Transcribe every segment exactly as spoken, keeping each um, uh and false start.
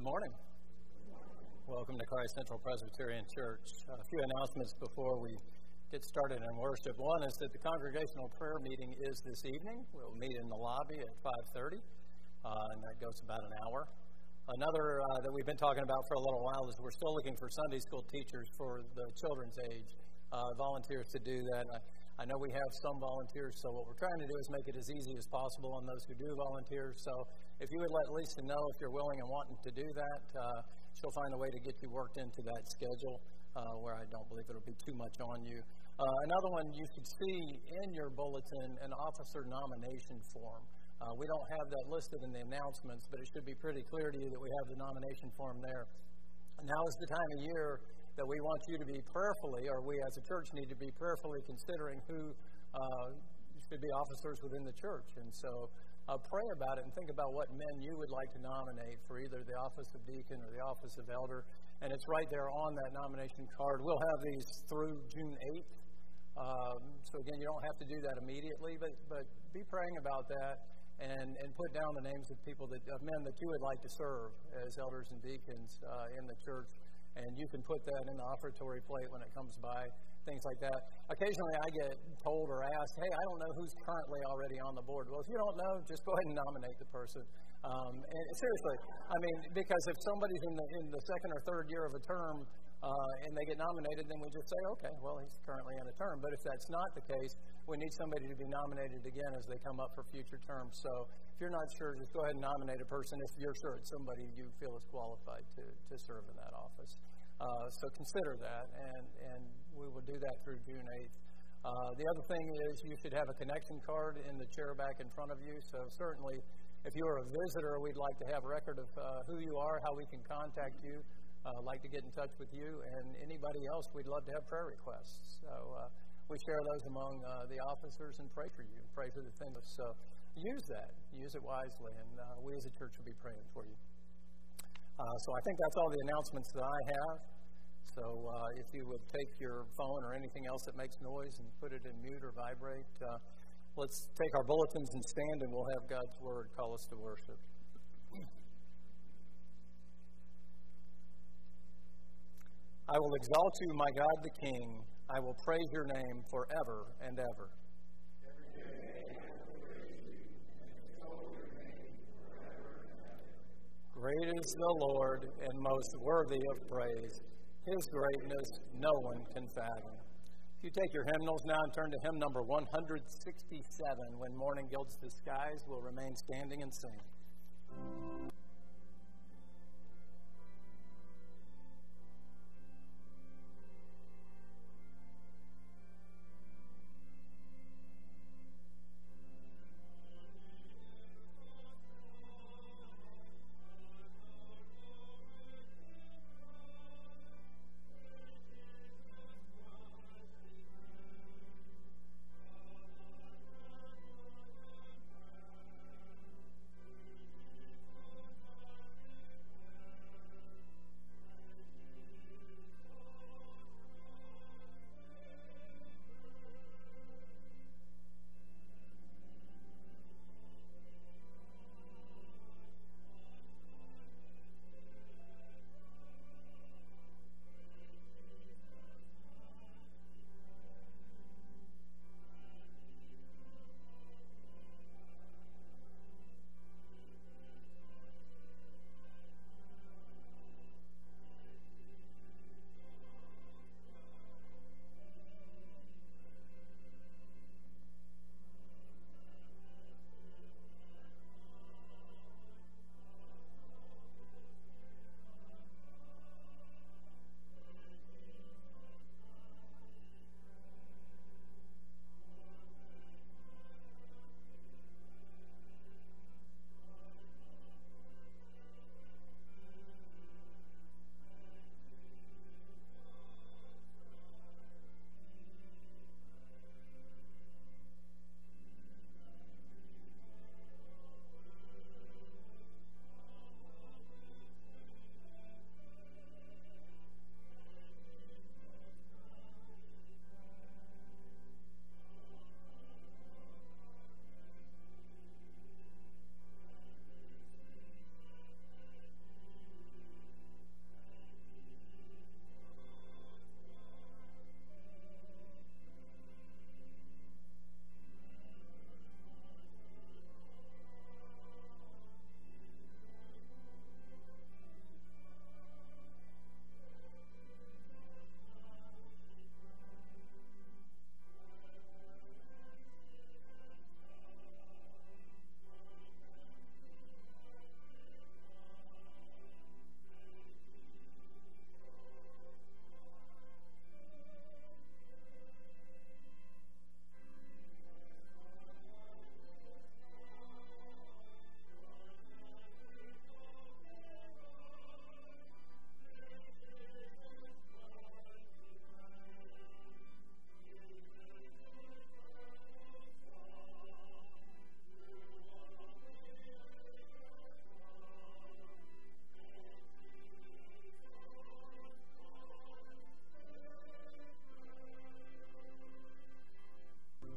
morning. Welcome to Christ Central Presbyterian Church. A few announcements before we get started in worship. One is that the congregational prayer meeting is this evening. We'll meet in the lobby at five thirty, uh, and that goes about an hour. Another uh, that we've been talking about for a little while is we're still looking for Sunday school teachers for the children's age, uh, volunteers to do that. I, I know we have some volunteers, so what we're trying to do is make it as easy as possible on those who do volunteer. So if you would let Lisa know if you're willing and wanting to do that, uh, she'll find a way to get you worked into that schedule uh, where I don't believe it'll be too much on you. Uh, another one, you should see in your bulletin an officer nomination form. Uh, we don't have that listed in the announcements, but it should be pretty clear to you that we have the nomination form there. Now is the time of year that we want you to be prayerfully, or we as a church need to be prayerfully considering who uh, should be officers within the church. And so uh, pray about it and think about what men you would like to nominate for either the office of deacon or the office of elder. And it's right there on that nomination card. We'll have these through June eighth. Um, so again, you don't have to do that immediately, but, but be praying about that and, and put down the names of people, that of men that you would like to serve as elders and deacons uh, in the church. And you can put that in the offertory plate when it comes by, things like that. Occasionally I get told or asked, hey, I don't know who's currently already on the board. Well, if you don't know, just go ahead and nominate the person. Um, and seriously, I mean, because if somebody's in the in the second or third year of a term uh, and they get nominated, then we just say, okay, well, he's currently in a term. But if that's not the case, we need somebody to be nominated again as they come up for future terms. So if you're not sure, just go ahead and nominate a person if you're sure it's somebody you feel is qualified to, to serve in that office. Uh, so consider that, and, and we will do that through June eighth. Uh, the other thing is you should have a connection card in the chair back in front of you. So certainly, if you are a visitor, we'd like to have a record of uh, who you are, how we can contact you, uh, like to get in touch with you, and anybody else, we'd love to have prayer requests. So uh, we share those among uh, the officers and pray for you, pray for the things. So use that, use it wisely, and uh, we as a church will be praying for you. Uh, so I think that's all the announcements that I have. So uh, if you would take your phone or anything else that makes noise and put it in mute or vibrate, uh, let's take our bulletins and stand, and we'll have God's Word call us to worship. I will exalt you, my God the King. I will praise your name forever and ever. Great is the Lord, and most worthy of praise. His greatness no one can fathom. If you take your hymnals now and turn to hymn number one hundred sixty-seven, When Morning Gilds the Skies, we'll remain standing and sing.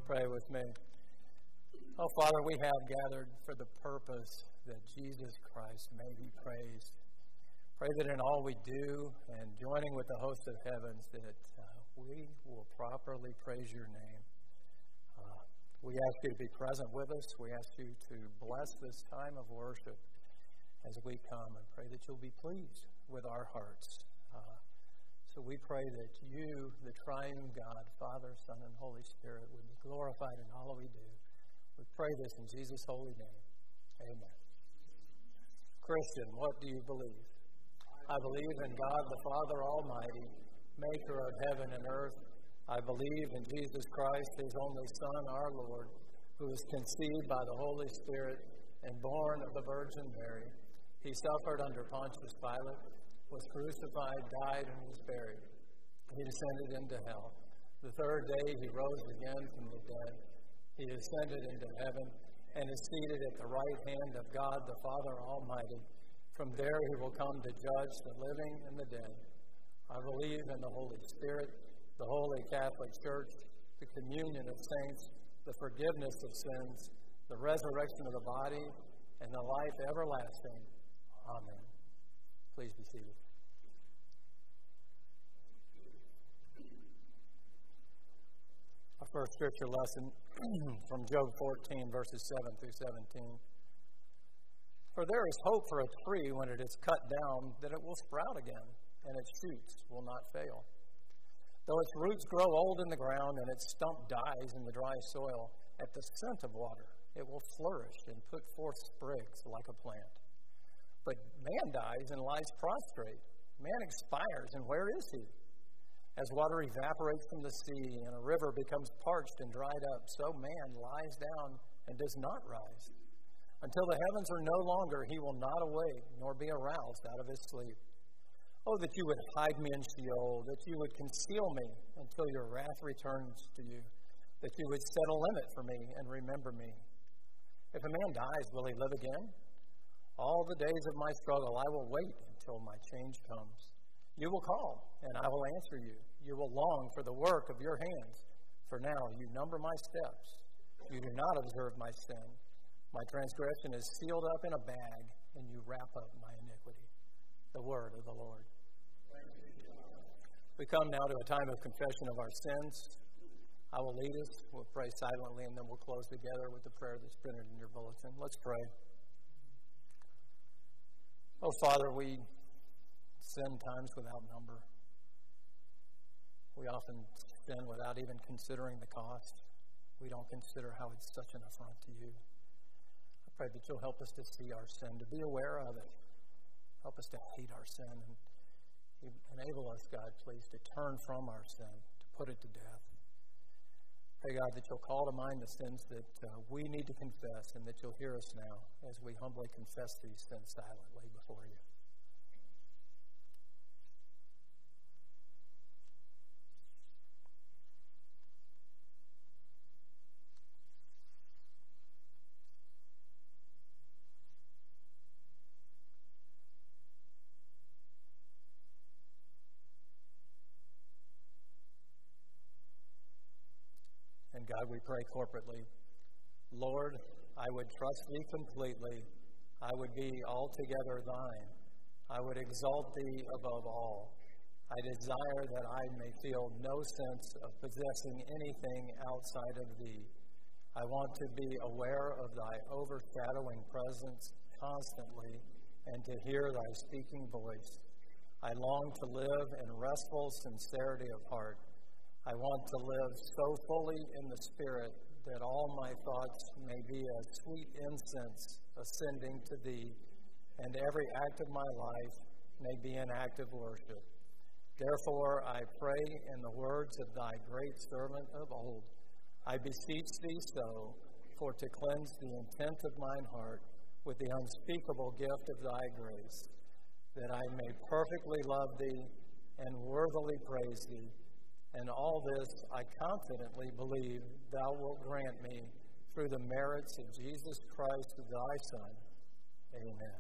Pray with me. Oh, Father, we have gathered for the purpose that Jesus Christ may be praised. Pray that in all we do, and joining with the host of heavens, that uh, we will properly praise your name. Uh, we ask you to be present with us. We ask you to bless this time of worship as we come, and pray that you'll be pleased with our hearts. Uh, so we pray that you, the triune God, Father, Son, and Holy Spirit, would be glorified in all that we do. We pray this in Jesus' holy name. Amen. Christian, what do you believe? I believe in God the Father Almighty, maker of heaven and earth. I believe in Jesus Christ, his only Son, our Lord, who was conceived by the Holy Spirit and born of the Virgin Mary. He suffered under Pontius Pilate, was crucified, died, and was buried. He descended into hell. The third day he rose again from the dead. He ascended into heaven and is seated at the right hand of God the Father Almighty. From there he will come to judge the living and the dead. I believe in the Holy Spirit, the Holy Catholic Church, the communion of saints, the forgiveness of sins, the resurrection of the body, and the life everlasting. Amen. Please be seated. Our first scripture lesson from Job fourteen, verses seven through seventeen. For there is hope for a tree when it is cut down, that it will sprout again, and its shoots will not fail. Though its roots grow old in the ground, and its stump dies in the dry soil, at the scent of water it will flourish and put forth sprigs like a plant. But man dies and lies prostrate. Man expires, and where is he? As water evaporates from the sea, and a river becomes parched and dried up, so man lies down and does not rise. Until the heavens are no longer, he will not awake, nor be aroused out of his sleep. Oh, that you would hide me in Sheol, that you would conceal me until your wrath returns to you, that you would set a limit for me and remember me. If a man dies, will he live again? All the days of my struggle I will wait until my change comes. You will call, and I will answer you. You will long for the work of your hands. For now you number my steps. You do not observe my sin. My transgression is sealed up in a bag, and you wrap up my iniquity. The word of the Lord. We come now to a time of confession of our sins. I will lead us. We'll pray silently, and then we'll close together with the prayer that's printed in your bulletin. Let's pray. Oh, Father, we sin times without number. We often sin without even considering the cost. We don't consider how it's such an affront to you. I pray that you'll help us to see our sin, to be aware of it. Help us to hate our sin, and enable us, God, please, to turn from our sin, to put it to death. Pray, God, that you'll call to mind the sins that uh, we need to confess, and that you'll hear us now as we humbly confess these sins silently before you. And God, we pray corporately, Lord, I would trust thee completely. I would be altogether thine. I would exalt thee above all. I desire that I may feel no sense of possessing anything outside of thee. I want to be aware of thy overshadowing presence constantly and to hear thy speaking voice. I long to live in restful sincerity of heart. I want to live so fully in the Spirit that all my thoughts may be a sweet incense ascending to thee, and every act of my life may be an act of worship. Therefore, I pray in the words of thy great servant of old, I beseech thee so, for to cleanse the intent of mine heart with the unspeakable gift of thy grace, that I may perfectly love thee and worthily praise thee. And all this I confidently believe thou wilt grant me through the merits of Jesus Christ, thy Son. Amen.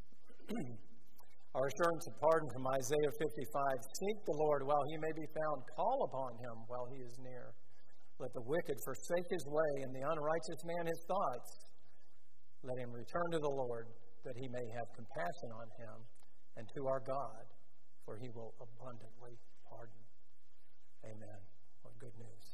Our assurance of pardon from Isaiah fifty-five, seek the Lord while he may be found, call upon him while he is near. Let the wicked forsake his way, and the unrighteous man his thoughts. Let him return to the Lord, that he may have compassion on him, and to our God, for he will abundantly pardon. Amen. What good news.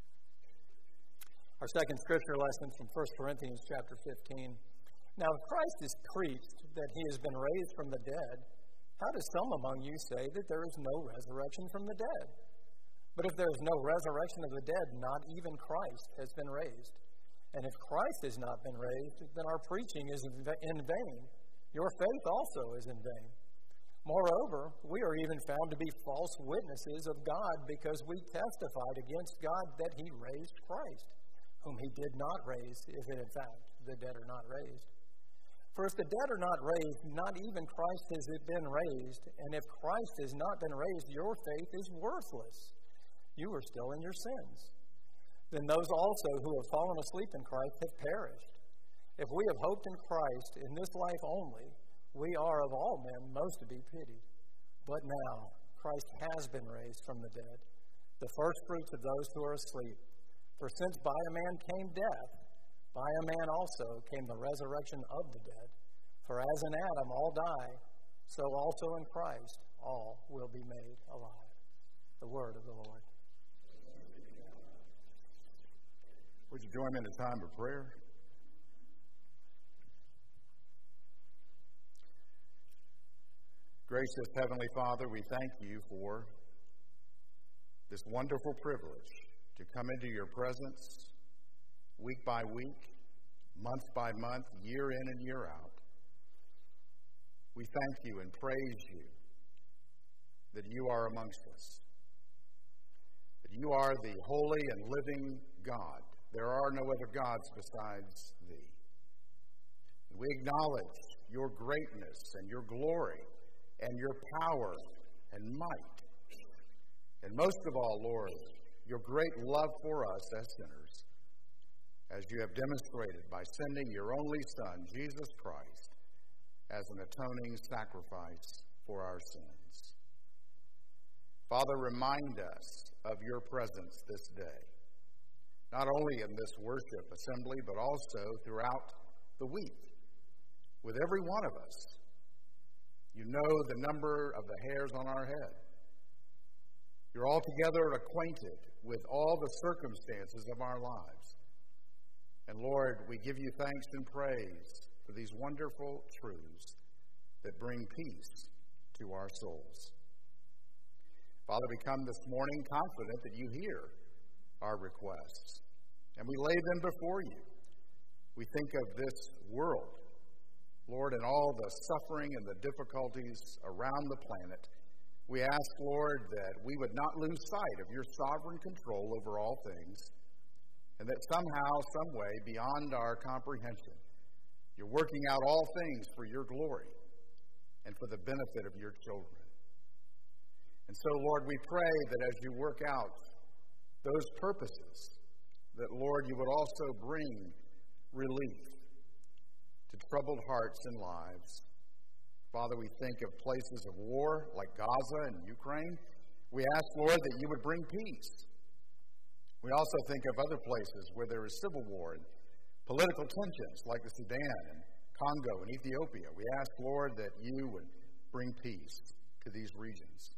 Our second scripture lesson from First Corinthians chapter fifteen. Now, if Christ is preached that he has been raised from the dead, how do some among you say that there is no resurrection from the dead? But if there is no resurrection of the dead, not even Christ has been raised. And if Christ has not been raised, then our preaching is in vain. Your faith also is in vain. Moreover, we are even found to be false witnesses of God, because we testified against God that he raised Christ, whom he did not raise, if in fact the dead are not raised. For if the dead are not raised, not even Christ has been raised. And if Christ has not been raised, your faith is worthless. You are still in your sins. Then those also who have fallen asleep in Christ have perished. If we have hoped in Christ in this life only, we are of all men most to be pitied. But now Christ has been raised from the dead, the first fruits of those who are asleep. For since by a man came death, by a man also came the resurrection of the dead. For as in Adam all die, so also in Christ all will be made alive. The word of the Lord. Would you join me in a time of prayer? Gracious Heavenly Father, we thank you for this wonderful privilege to come into your presence week by week, month by month, year in and year out. We thank you and praise you that you are amongst us, that you are the holy and living God. There are no other gods besides thee. And we acknowledge your greatness and your glory and your power and might. And most of all, Lord, your great love for us as sinners, as you have demonstrated by sending your only Son, Jesus Christ, as an atoning sacrifice for our sins. Father, remind us of your presence this day, not only in this worship assembly, but also throughout the week, with every one of us. You know the number of the hairs on our head. You're altogether acquainted with all the circumstances of our lives. And Lord, we give you thanks and praise for these wonderful truths that bring peace to our souls. Father, we come this morning confident that you hear our requests, and we lay them before you. We think of this world, Lord, and all the suffering and the difficulties around the planet. We ask, Lord, that we would not lose sight of your sovereign control over all things, and that somehow, some way, beyond our comprehension, you're working out all things for your glory and for the benefit of your children. And so, Lord, we pray that as you work out those purposes, that, Lord, you would also bring relief to troubled hearts and lives. Father, we think of places of war like Gaza and Ukraine. We ask, Lord, that you would bring peace. We also think of other places where there is civil war and political tensions like the Sudan and Congo and Ethiopia. We ask, Lord, that you would bring peace to these regions.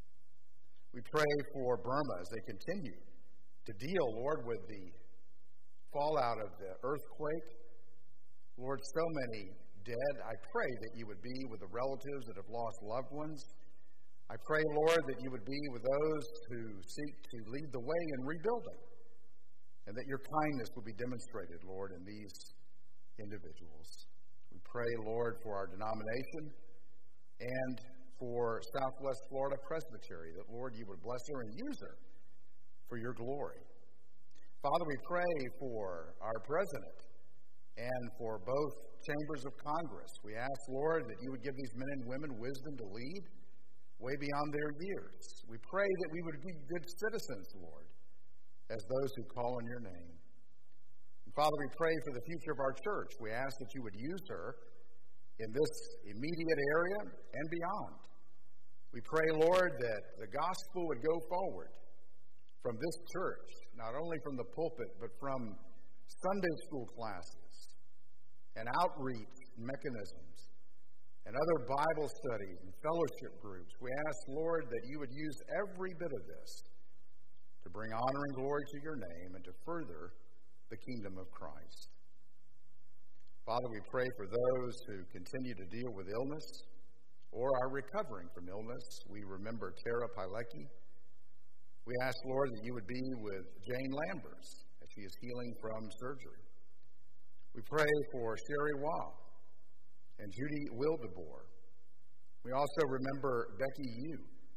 We pray for Burma as they continue to deal, Lord, with the fallout of the earthquake. Lord, so many dead. I pray that you would be with the relatives that have lost loved ones. I pray, Lord, that you would be with those who seek to lead the way in rebuilding, and that your kindness will be demonstrated, Lord, in these individuals. We pray, Lord, for our denomination and for Southwest Florida Presbytery, that, Lord, you would bless her and use her for your glory. Father, we pray for our president and for both chambers of Congress. We ask, Lord, that you would give these men and women wisdom to lead way beyond their years. We pray that we would be good citizens, Lord, as those who call on your name. And Father, we pray for the future of our church. We ask that you would use her in this immediate area and beyond. We pray, Lord, that the gospel would go forward from this church, not only from the pulpit, but from Sunday school classes and outreach mechanisms and other Bible studies and fellowship groups. We ask, Lord, that you would use every bit of this to bring honor and glory to your name and to further the kingdom of Christ. Father, we pray for those who continue to deal with illness or are recovering from illness. We remember Tara Pilecki. We ask, Lord, that you would be with Jane Lambers as she is healing from surgery. We pray for Sherry Waugh and Judy Wildeboer. We also remember Becky Yu.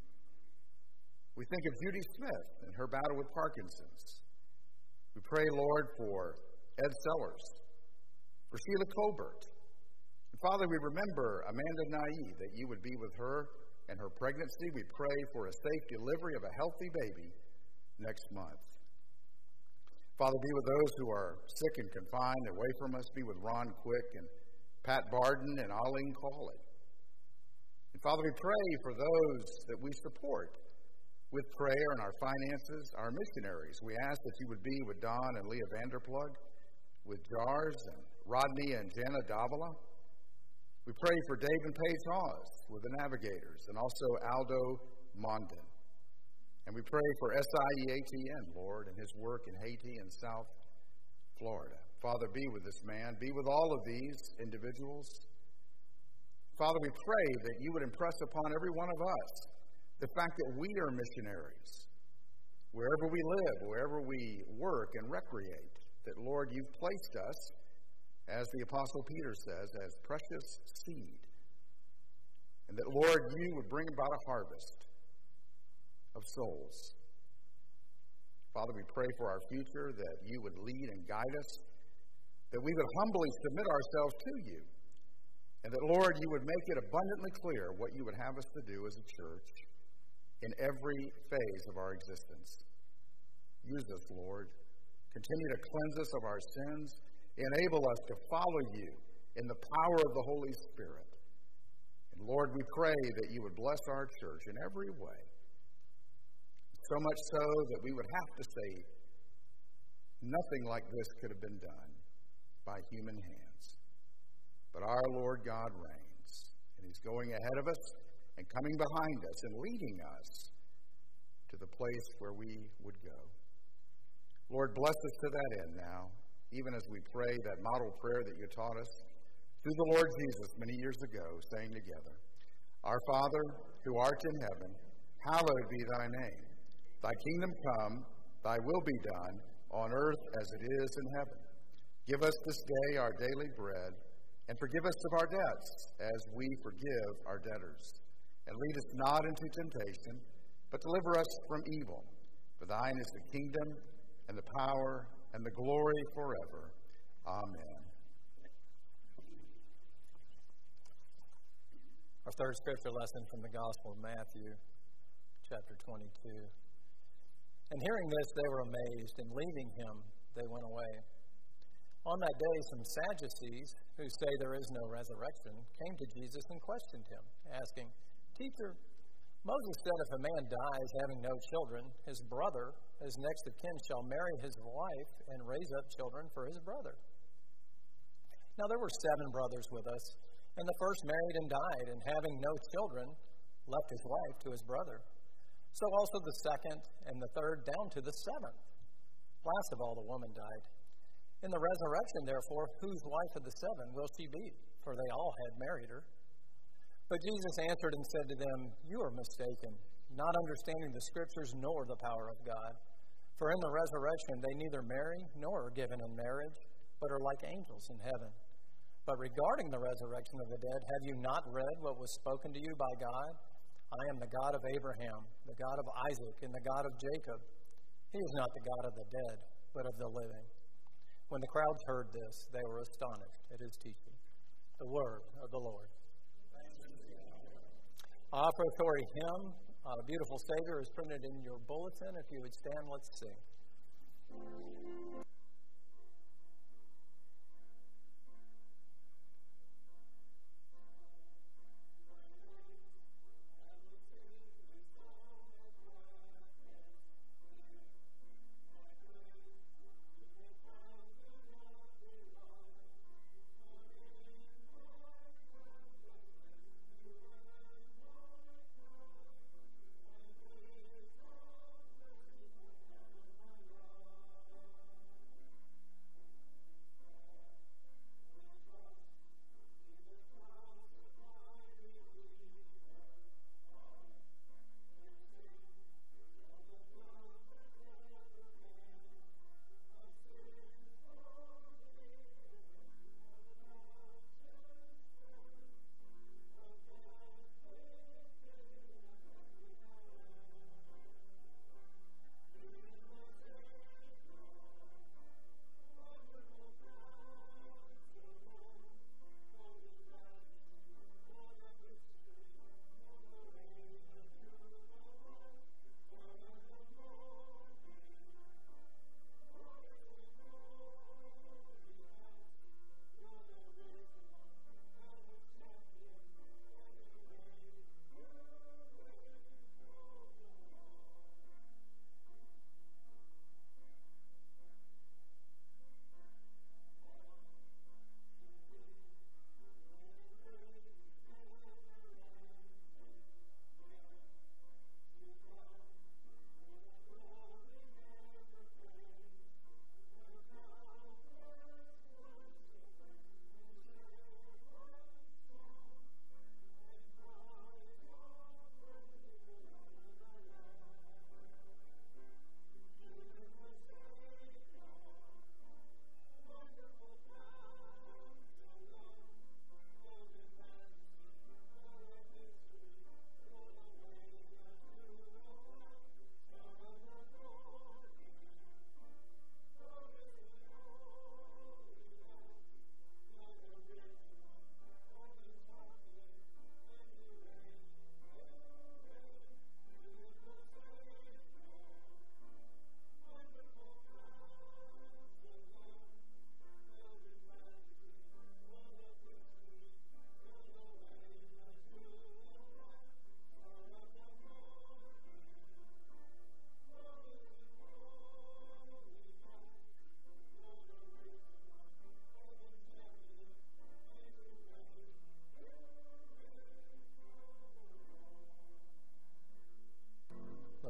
We think of Judy Smith and her battle with Parkinson's. We pray, Lord, for Ed Sellers, for Sheila Colbert. And Father, we remember Amanda Naive, that you would be with her and her pregnancy. We pray for a safe delivery of a healthy baby next month. Father, be with those who are sick and confined away from us. Be with Ron Quick and Pat Barden and Arlene Cawley. And Father, we pray for those that we support with prayer and our finances, our missionaries. We ask that you would be with Don and Leah Vanderplug, with Jars and Rodney and Jana Davila. We pray for Dave and Paige Hawes with the Navigators, and also Aldo Mondin. And we pray for S I E A T N, Lord, and his work in Haiti and South Florida. Father, be with this man. Be with all of these individuals. Father, we pray that you would impress upon every one of us the fact that we are missionaries. Wherever we live, wherever we work and recreate, that, Lord, you've placed us, as the Apostle Peter says, as precious seed. And that, Lord, you would bring about a harvest of souls. Father, we pray for our future, that you would lead and guide us, that we would humbly submit ourselves to you, and that, Lord, you would make it abundantly clear what you would have us to do as a church in every phase of our existence. Use us, Lord. Continue to cleanse us of our sins. Enable us to follow you in the power of the Holy Spirit. And Lord, we pray that you would bless our church in every way. So much so that we would have to say, nothing like this could have been done by human hands. But our Lord God reigns, and he's going ahead of us and coming behind us and leading us to the place where we would go. Lord, bless us to that end now, even as we pray that model prayer that you taught us through the Lord Jesus many years ago, saying together, Our Father, who art in heaven, hallowed be thy name. Thy kingdom come, thy will be done, on earth as it is in heaven. Give us this day our daily bread, and forgive us of our debts, as we forgive our debtors. And lead us not into temptation, but deliver us from evil. For thine is the kingdom, and the power, and the glory forever. Amen. Our third scripture lesson from the Gospel of Matthew, chapter twenty-two. And hearing this, they were amazed, and leaving him, they went away. On that day, some Sadducees, who say there is no resurrection, came to Jesus and questioned him, asking, Teacher, Moses said if a man dies having no children, his brother, as next of kin, shall marry his wife and raise up children for his brother. Now there were seven brothers with us, and the first married and died, and having no children, left his wife to his brother. So also the second and the third down to the seventh. Last of all, the woman died. In the resurrection, therefore, whose wife of the seven will she be? For they all had married her. But Jesus answered and said to them, You are mistaken, not understanding the Scriptures nor the power of God. For in the resurrection they neither marry nor are given in marriage, but are like angels in heaven. But regarding the resurrection of the dead, have you not read what was spoken to you by God? I am the God of Abraham, the God of Isaac, and the God of Jacob. He is not the God of the dead, but of the living. When the crowds heard this, they were astonished at his teaching. The word of the Lord. Our offertory hymn, uh, Beautiful Savior, is printed in your bulletin. If you would stand, let's sing.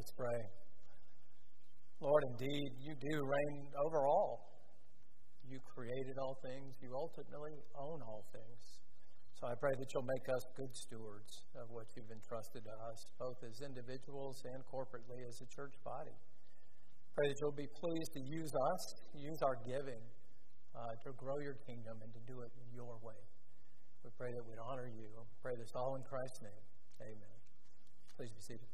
Let's pray. Lord, indeed, you do reign over all. You created all things. You ultimately own all things. So I pray that you'll make us good stewards of what you've entrusted to us, both as individuals and corporately as a church body. Pray that you'll be pleased to use us, use our giving, uh, to grow your kingdom and to do it your way. We pray that we'd honor you. We pray this all in Christ's name. Amen. Please be seated.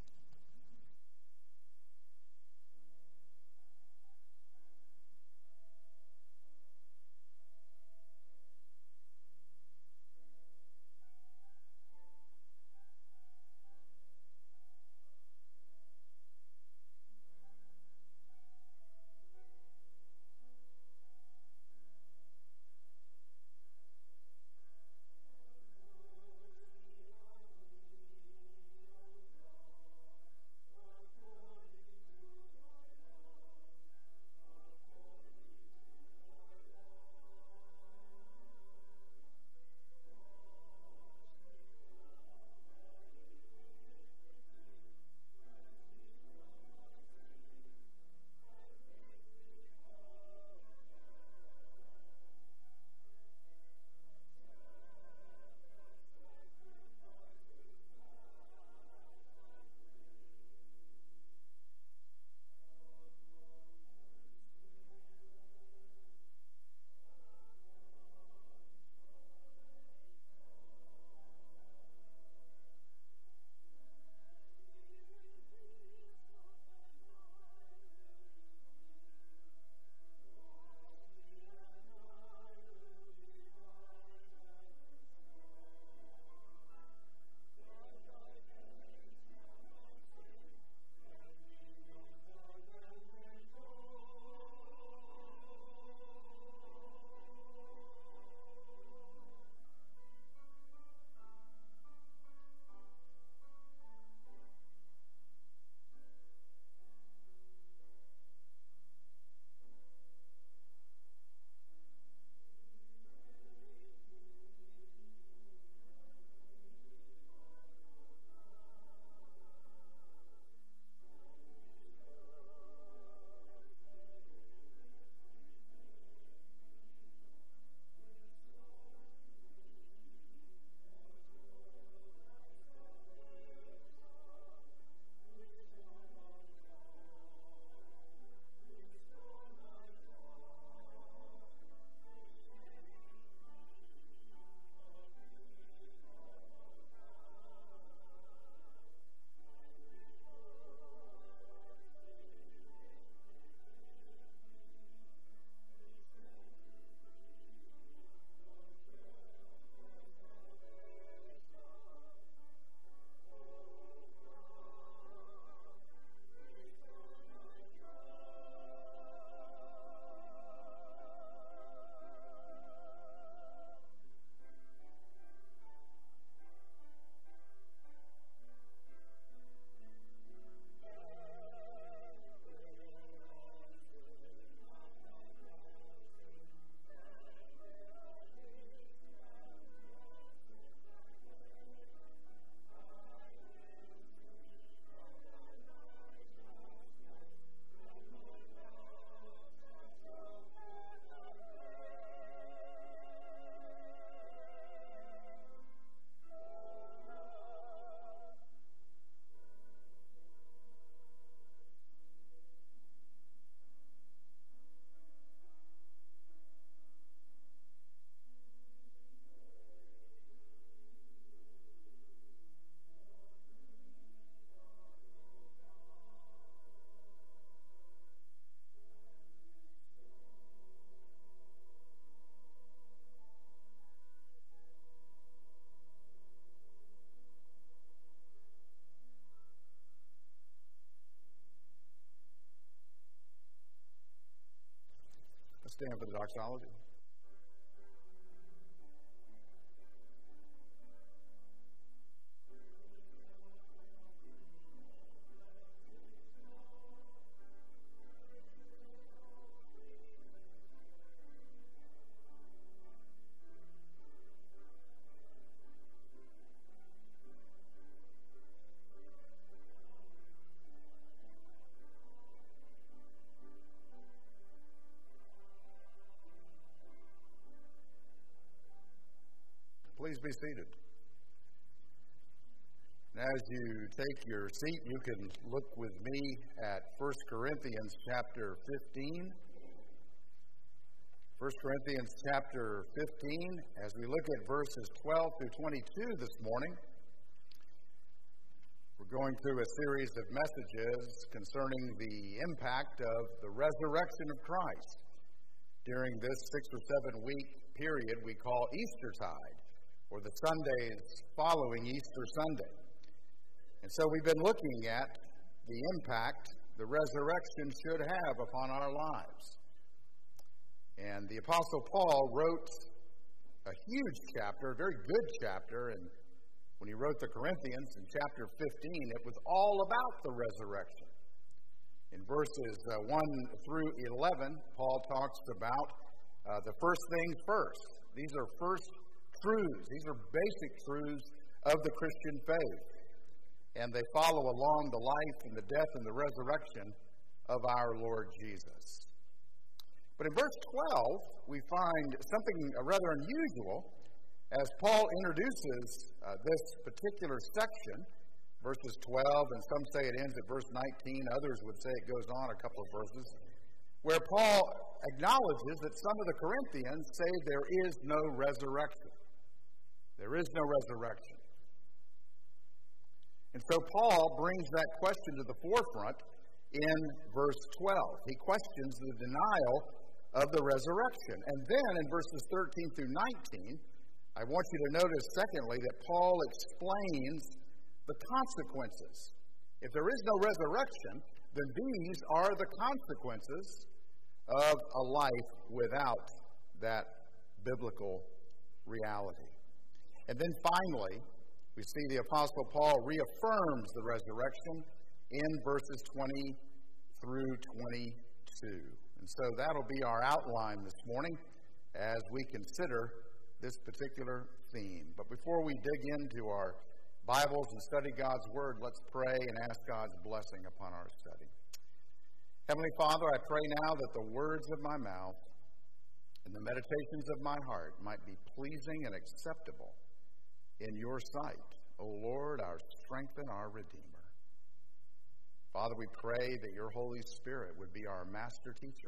Stand for the doxology. be seated. And as you take your seat, you can look with me at First Corinthians chapter fifteen. First Corinthians chapter fifteen, as we look at verses twelve through twenty-two this morning. We're going through a series of messages concerning the impact of the resurrection of Christ during this six or seven week period we call Eastertide, or the Sundays following Easter Sunday. And so we've been looking at the impact the resurrection should have upon our lives. And the Apostle Paul wrote a huge chapter, a very good chapter, and when he wrote the Corinthians in chapter fifteen, it was all about the resurrection. In verses uh, one through eleven, Paul talks about uh, the first things first. These are first truths. These are basic truths of the Christian faith. And they follow along the life and the death and the resurrection of our Lord Jesus. But in verse twelve, we find something rather unusual as Paul introduces uh, this particular section, verses twelve, and some say it ends at verse nineteen, others would say it goes on a couple of verses, where Paul acknowledges that some of the Corinthians say there is no resurrection. There is no resurrection. And so Paul brings that question to the forefront in verse twelve. He questions the denial of the resurrection. And then in verses thirteen through nineteen, I want you to notice, secondly, that Paul explains the consequences. If there is no resurrection, then these are the consequences of a life without that biblical reality. And then finally, we see the Apostle Paul reaffirms the resurrection in verses twenty through twenty-two. And so that'll be our outline this morning as we consider this particular theme. But before we dig into our Bibles and study God's Word, let's pray and ask God's blessing upon our study. Heavenly Father, I pray now that the words of my mouth and the meditations of my heart might be pleasing and acceptable in your sight, O Lord, our strength and our Redeemer. Father, we pray that your Holy Spirit would be our master teacher,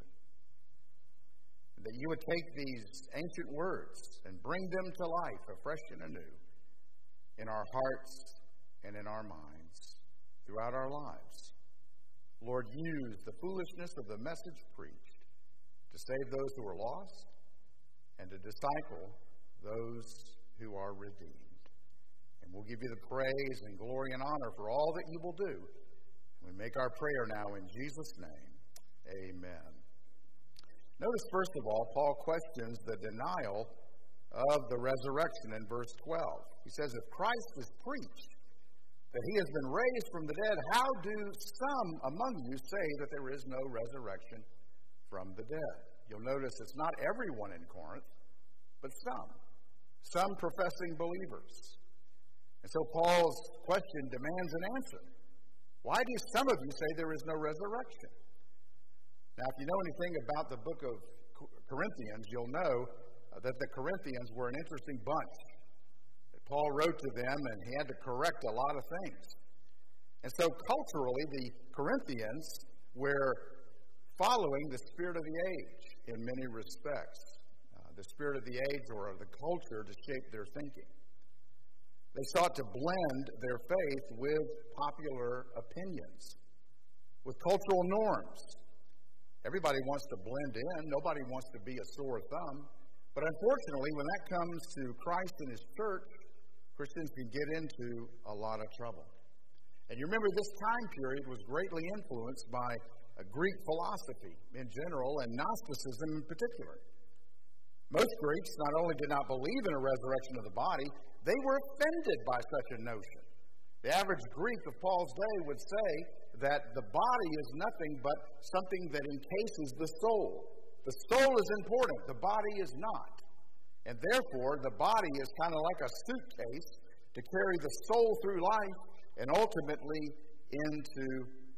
and that you would take these ancient words and bring them to life afresh and anew in our hearts and in our minds throughout our lives. Lord, use the foolishness of the message preached to save those who are lost and to disciple those who are redeemed. And we'll give you the praise and glory and honor for all that you will do. We make our prayer now in Jesus' name. Amen. Notice, first of all, Paul questions the denial of the resurrection in verse twelve. He says, if Christ is preached that he has been raised from the dead, how do some among you say that there is no resurrection from the dead? You'll notice it's not everyone in Corinth, but some. Some professing believers. And so Paul's question demands an answer. Why do some of you say there is no resurrection? Now, if you know anything about the book of Corinthians, you'll know that the Corinthians were an interesting bunch. Paul wrote to them, and he had to correct a lot of things. And so culturally, the Corinthians were following the spirit of the age in many respects. Uh, the spirit of the age or the culture to shape their thinking. They sought to blend their faith with popular opinions, with cultural norms. Everybody wants to blend in. Nobody wants to be a sore thumb. But unfortunately, when that comes to Christ and his church, Christians can get into a lot of trouble. And you remember this time period was greatly influenced by a Greek philosophy in general and Gnosticism in particular. Most Greeks not only did not believe in a resurrection of the body, they were offended by such a notion. The average Greek of Paul's day would say that the body is nothing but something that encases the soul. The soul is important, the body is not. And therefore, the body is kind of like a suitcase to carry the soul through life and ultimately into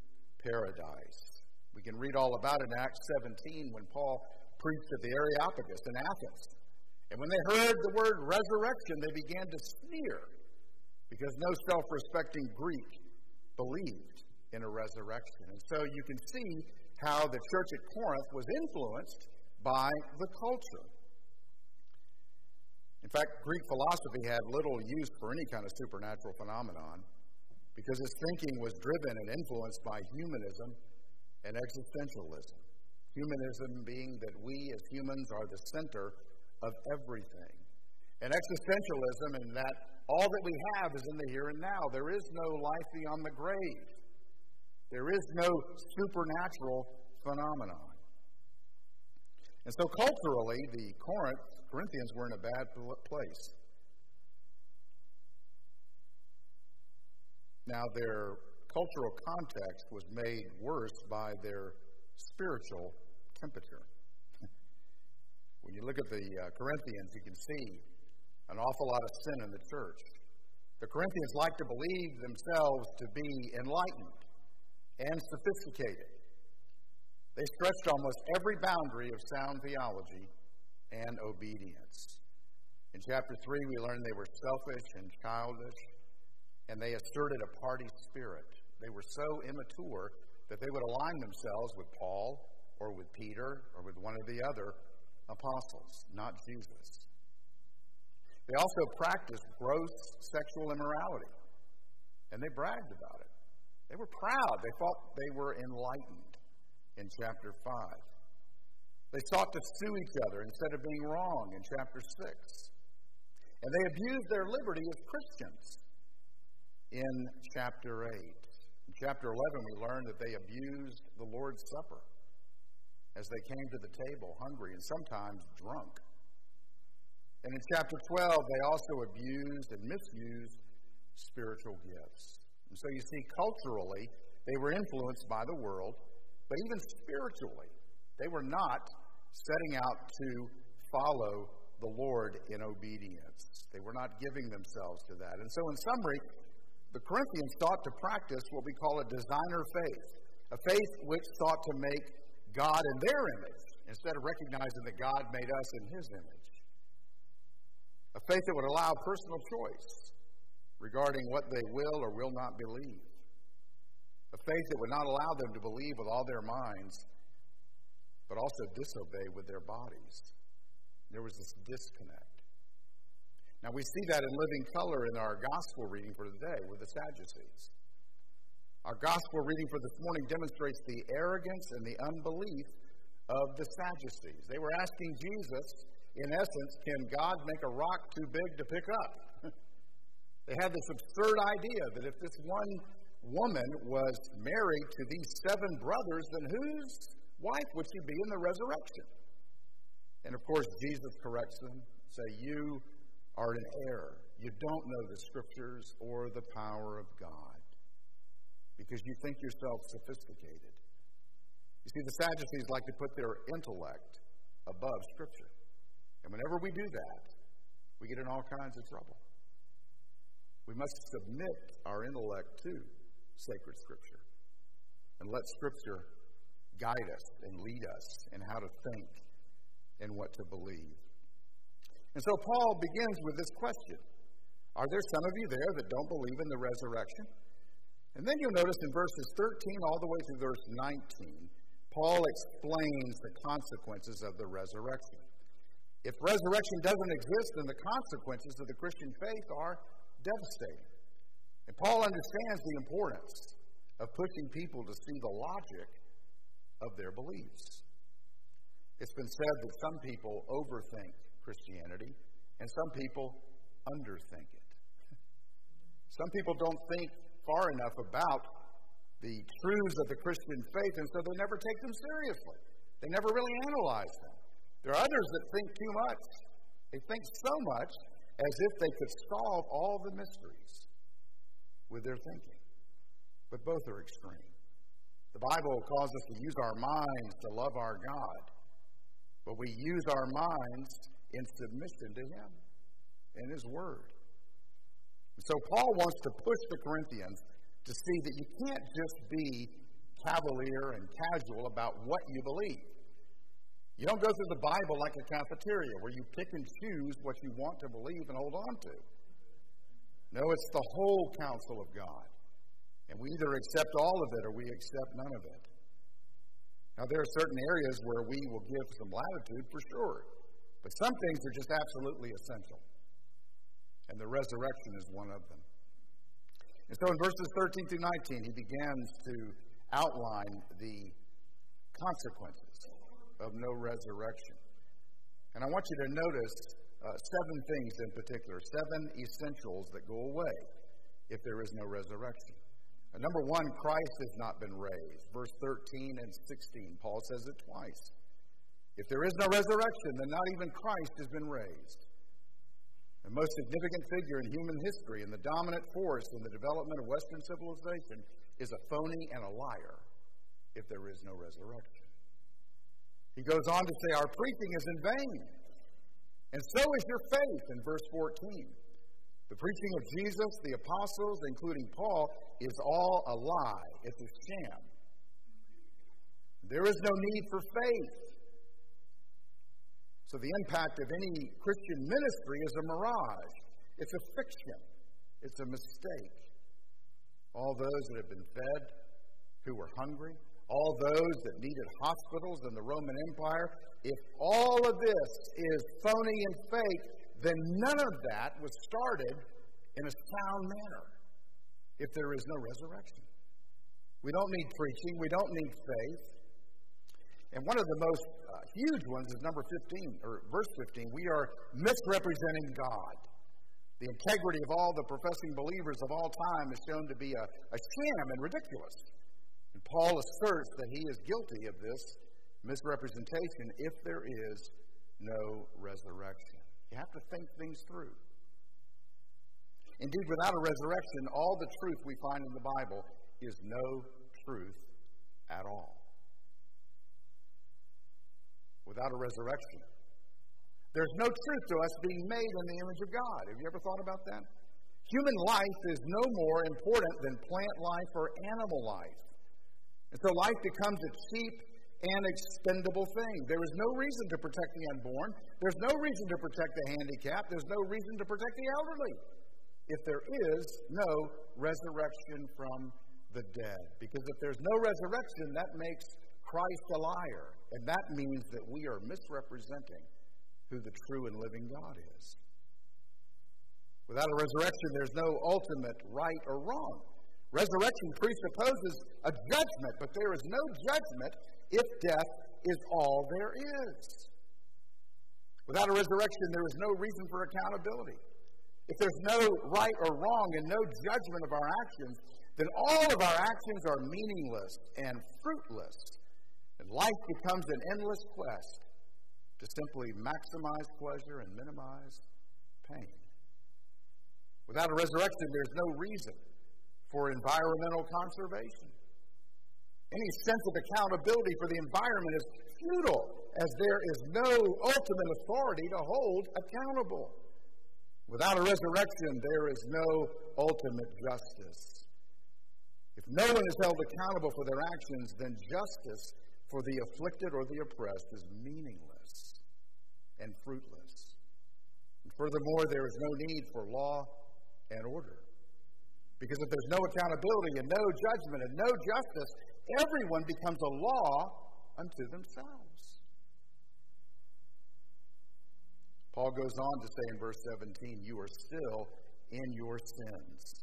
paradise. We can read all about it in Acts seventeen when Paul preached at the Areopagus in Athens. And when they heard the word resurrection, they began to sneer, because no self-respecting Greek believed in a resurrection. And so you can see how the church at Corinth was influenced by the culture. In fact, Greek philosophy had little use for any kind of supernatural phenomenon, because its thinking was driven and influenced by humanism and existentialism. Humanism being that we as humans are the center of everything. And existentialism in that all that we have is in the here and now. There is no life beyond the grave. There is no supernatural phenomenon. And so culturally, the Corinth, Corinthians were in a bad place. Now, their cultural context was made worse by their spiritual temperature. When you look at the uh, Corinthians, you can see an awful lot of sin in the church. The Corinthians like to believe themselves to be enlightened and sophisticated. They stretched almost every boundary of sound theology and obedience. In chapter three, we learned they were selfish and childish, and they asserted a party spirit. They were so immature that they would align themselves with Paul or with Peter or with one of the other apostles, not Jesus. They also practiced gross sexual immorality, and they bragged about it. They were proud. They thought they were enlightened in chapter five. They sought to sue each other instead of being wrong in chapter six. And they abused their liberty as Christians in chapter eight. In chapter eleven, we learned that they abused the Lord's Supper as they came to the table hungry and sometimes drunk. And in chapter twelve, they also abused and misused spiritual gifts. And so you see, culturally, they were influenced by the world, but even spiritually, they were not setting out to follow the Lord in obedience. They were not giving themselves to that. And so in summary, the Corinthians sought to practice what we call a designer faith, a faith which sought to make God in their image instead of recognizing that God made us in His image. A faith that would allow personal choice regarding what they will or will not believe. A faith that would not allow them to believe with all their minds, but also disobey with their bodies. There was this disconnect. Now we see that in living color in our gospel reading for today with the Sadducees. Our gospel reading for this morning demonstrates the arrogance and the unbelief of the Sadducees. They were asking Jesus, in essence, can God make a rock too big to pick up? They had this absurd idea that if this one woman was married to these seven brothers, then whose wife would she be in the resurrection? And of course, Jesus corrects them, say, you are in error. You don't know the Scriptures or the power of God because you think yourself sophisticated. You see, the Sadducees like to put their intellect above Scripture. And whenever we do that, we get in all kinds of trouble. We must submit our intellect to sacred Scripture and let Scripture guide us and lead us in how to think and what to believe. And so Paul begins with this question. Are there some of you there that don't believe in the resurrection? And then you'll notice in verses thirteen all the way through verse nineteen, Paul explains the consequences of the resurrection. If resurrection doesn't exist, then the consequences of the Christian faith are devastating. And Paul understands the importance of pushing people to see the logic of their beliefs. It's been said that some people overthink Christianity and some people underthink it. Some people don't think far enough about the truths of the Christian faith, and so they never take them seriously. They never really analyze them. There are others that think too much. They think so much as if they could solve all the mysteries with their thinking. But both are extreme. The Bible calls us to use our minds to love our God, but we use our minds in submission to Him and His Word. And so Paul wants to push the Corinthians to see that you can't just be cavalier and casual about what you believe. You don't go through the Bible like a cafeteria where you pick and choose what you want to believe and hold on to. No, it's the whole counsel of God. And we either accept all of it or we accept none of it. Now, there are certain areas where we will give some latitude for sure. But some things are just absolutely essential. And the resurrection is one of them. And so in verses thirteen through nineteen, he begins to outline the consequences of no resurrection. And I want you to notice uh, seven things in particular, seven essentials that go away if there is no resurrection. Uh, number one, Christ has not been raised. Verse thirteen and sixteen, Paul says it twice. If there is no resurrection, then not even Christ has been raised. The most significant figure in human history and the dominant force in the development of Western civilization is a phony and a liar if there is no resurrection. He goes on to say, our preaching is in vain, and so is your faith, in verse fourteen. The preaching of Jesus, the apostles, including Paul, is all a lie. It's a sham. There is no need for faith. So the impact of any Christian ministry is a mirage. It's a fiction. It's a mistake. All those that have been fed, who were hungry, all those that needed hospitals in the Roman Empire, if all of this is phony and fake, then none of that was started in a sound manner if there is no resurrection. We don't need preaching. We don't need faith. And one of the most uh, huge ones is number fifteen, or verse fifteen. We are misrepresenting God. The integrity of all the professing believers of all time is shown to be a, a sham and ridiculous. And Paul asserts that he is guilty of this misrepresentation if there is no resurrection. You have to think things through. Indeed, without a resurrection, all the truth we find in the Bible is no truth at all. Without a resurrection, there's no truth to us being made in the image of God. Have you ever thought about that? Human life is no more important than plant life or animal life. And so life becomes a cheap and expendable thing. There is no reason to protect the unborn. There's no reason to protect the handicapped. There's no reason to protect the elderly if there is no resurrection from the dead. Because if there's no resurrection, that makes Christ a liar. And that means that we are misrepresenting who the true and living God is. Without a resurrection, there's no ultimate right or wrong. Resurrection presupposes a judgment, but there is no judgment if death is all there is. Without a resurrection, there is no reason for accountability. If there's no right or wrong and no judgment of our actions, then all of our actions are meaningless and fruitless. And life becomes an endless quest to simply maximize pleasure and minimize pain. Without a resurrection, there's no reason for environmental conservation. Any sense of accountability for the environment is futile, as there is no ultimate authority to hold accountable. Without a resurrection, there is no ultimate justice. If no one is held accountable for their actions, then justice for the afflicted or the oppressed is meaningless and fruitless. And furthermore, there is no need for law and order. Because if there's no accountability and no judgment and no justice, everyone becomes a law unto themselves. Paul goes on to say in verse seventeen, you are still in your sins.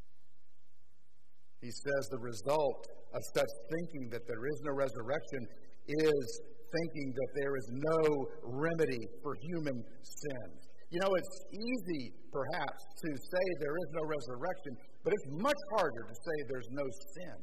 He says the result of such thinking that there is no resurrection is thinking that there is no remedy for human sins. You know, it's easy, perhaps, to say there is no resurrection, but it's much harder to say there's no sin.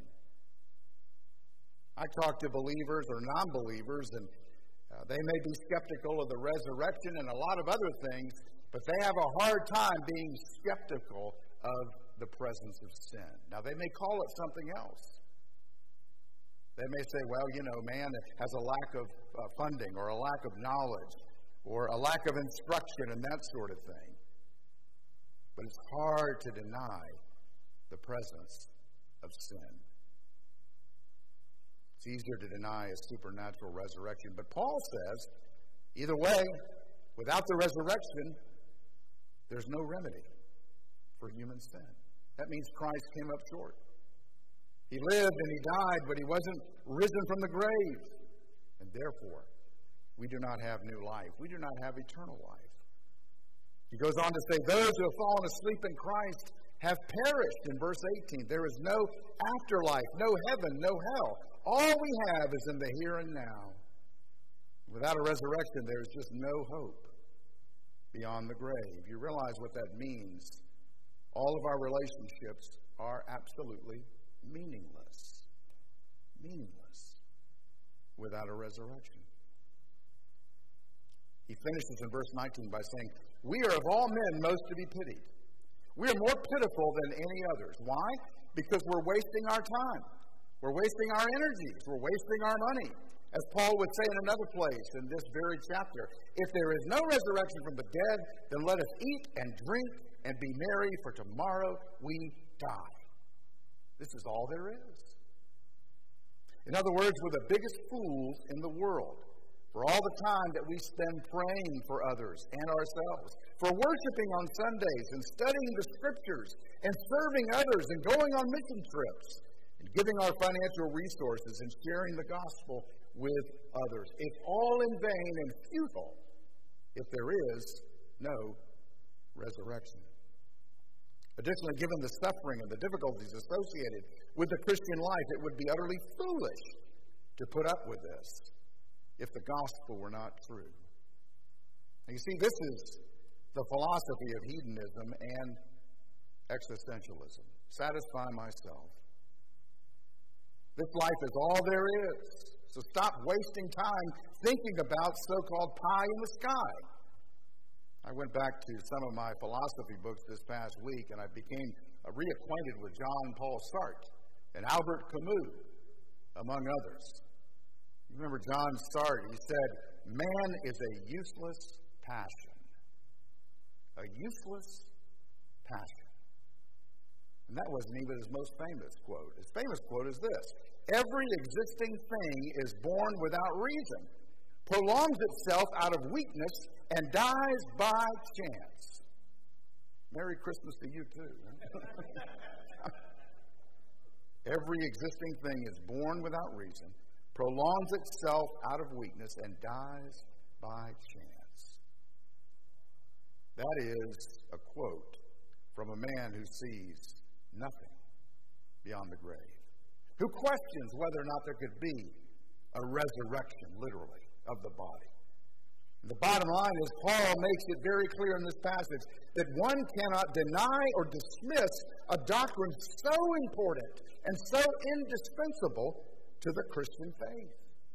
I talk to believers or non-believers, and uh, they may be skeptical of the resurrection and a lot of other things, but they have a hard time being skeptical of the presence of sin. Now, they may call it something else. They may say, well, you know, man has a lack of uh, funding or a lack of knowledge or a lack of instruction and that sort of thing. But it's hard to deny the presence of sin. It's easier to deny a supernatural resurrection. But Paul says, either way, without the resurrection, there's no remedy for human sin. That means Christ came up short. He lived and he died, but he wasn't risen from the grave. And therefore, we do not have new life. We do not have eternal life. He goes on to say, those who have fallen asleep in Christ have perished, in verse eighteen. There is no afterlife, no heaven, no hell. All we have is in the here and now. Without a resurrection, there is just no hope beyond the grave. You realize what that means. All of our relationships are absolutely meaningless. Meaningless without a resurrection. He finishes in verse nineteen by saying, we are of all men most to be pitied. We are more pitiful than any others. Why? Because we're wasting our time. We're wasting our energies. We're wasting our money. As Paul would say in another place in this very chapter, if there is no resurrection from the dead, then let us eat and drink and be merry, for tomorrow we die. This is all there is. In other words, we're the biggest fools in the world for all the time that we spend praying for others and ourselves, for worshiping on Sundays and studying the Scriptures and serving others and going on mission trips and giving our financial resources and sharing the gospel with others. It's all in vain and futile if there is no resurrection. Additionally, given the suffering and the difficulties associated with the Christian life, it would be utterly foolish to put up with this if the gospel were not true. And you see, this is the philosophy of hedonism and existentialism. Satisfy myself. This life is all there is. So stop wasting time thinking about so-called pie in the sky. I went back to some of my philosophy books this past week, and I became reacquainted with Jean Paul Sartre and Albert Camus, among others. You remember John Sartre? He said, man is a useless passion. A useless passion. And that wasn't even his most famous quote. His famous quote is this: every existing thing is born without reason, prolongs itself out of weakness, and dies by chance. Merry Christmas to you, too. Every existing thing is born without reason, prolongs itself out of weakness, and dies by chance. That is a quote from a man who sees nothing beyond the grave, who questions whether or not there could be a resurrection, literally, of the body. The bottom line is, Paul makes it very clear in this passage that one cannot deny or dismiss a doctrine so important and so indispensable to the Christian faith.